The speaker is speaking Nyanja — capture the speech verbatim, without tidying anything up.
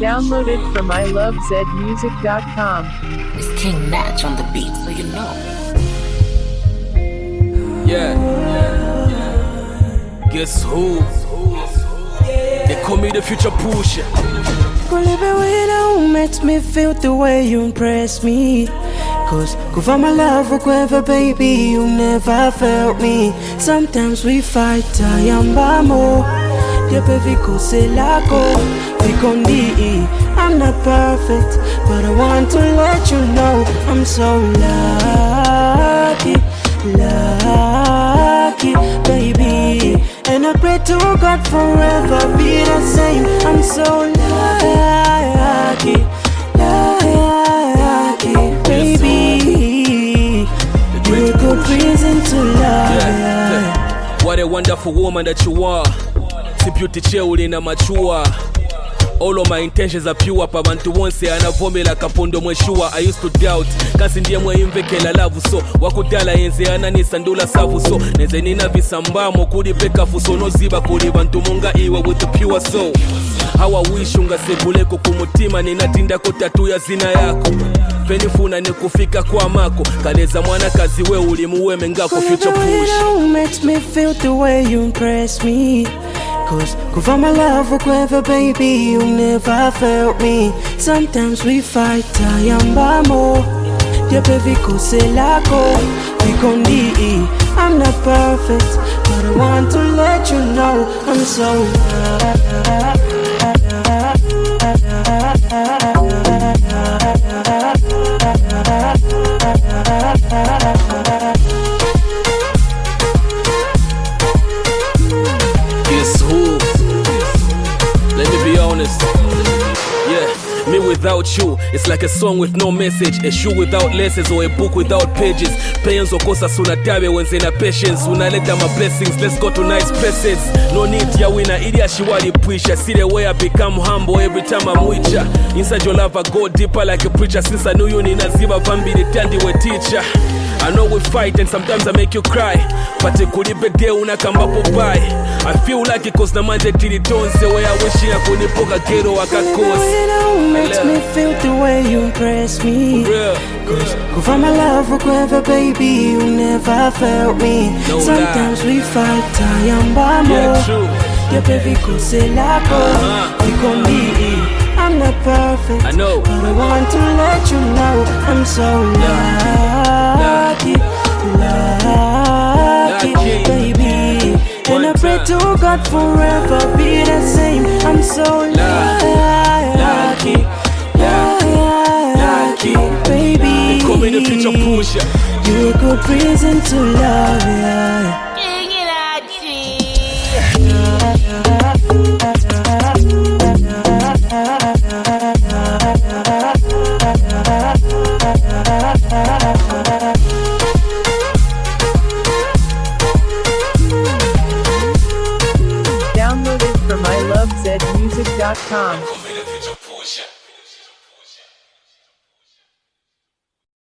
Downloaded from I love zed music dot com. It's King Natch on the beat, so you know. Yeah. Guess who? They call me the future pusher. Could live it with who makes me feel the way you impress me. Cause kuva my love whoever baby you never felt me. Sometimes we fight ayambamo. Yeah baby kose lako vikondi. I'm not perfect but I want to let you know I'm so lucky, lucky baby. And I pray to God forever be the same. I'm so lucky, lucky baby. You're a good reason to love. Yeah, yeah. What a wonderful woman that you are. Si beauty cheuli na machua. All of my intentions are pure. Pa bantu wonse anavomela kapondo mweshua. I used to doubt kasi ndiye mwe imvekela lavu so wakudala yenze ananisa ndula savu so neze nina visambamo kuli peka fuso no ziba kuli bantu munga iwe with the pure soul. How I wish ungaseguleko kumutima ninatinda kotatu ya zina yako. Penifuna nikufika kwa mako kaleza mwana kazi we ulimuweme ngako future push. Who makes me feel the way you impress me. Cause kuva my love whoever baby you never felt me. Sometimes we fight ayambamo. Yeah baby kose lako vikondi. I'm not perfect but I want to let you know I'm so lucky. Yeah, me without you, it's like a song with no message. A shoe without laces or a book without pages. Pains okosa suna tabe wenze na patience. Unaleta my blessings, let's go to nice places. No need ya winner, ili ashiwali puisha. See the way I become humble every time I'm with ya. Inside your love I go deeper like a preacher. Since I knew you nina ziva vambi the tandi we teacher. I know we fight and sometimes I make you cry. But it could be day unakamba popai. I feel like it cause na manje tili tonse. Where I wish ya kunipoka gero akakose. Who makes me feel the way you impress me. Cause kuva my love whoever baby you never felt me. No Sometimes lie. we fight ayambamo. Yeah, true. Yeah baby kose lako vikondi. I'm not perfect I know but I want to let you know I'm so lucky, lucky, lucky baby. And I pray to God forever be the same. I'm so lucky, lucky, lucky baby. Call me the future pusher. You're a good reason to love ya. Downloaded from I love zed music dot com.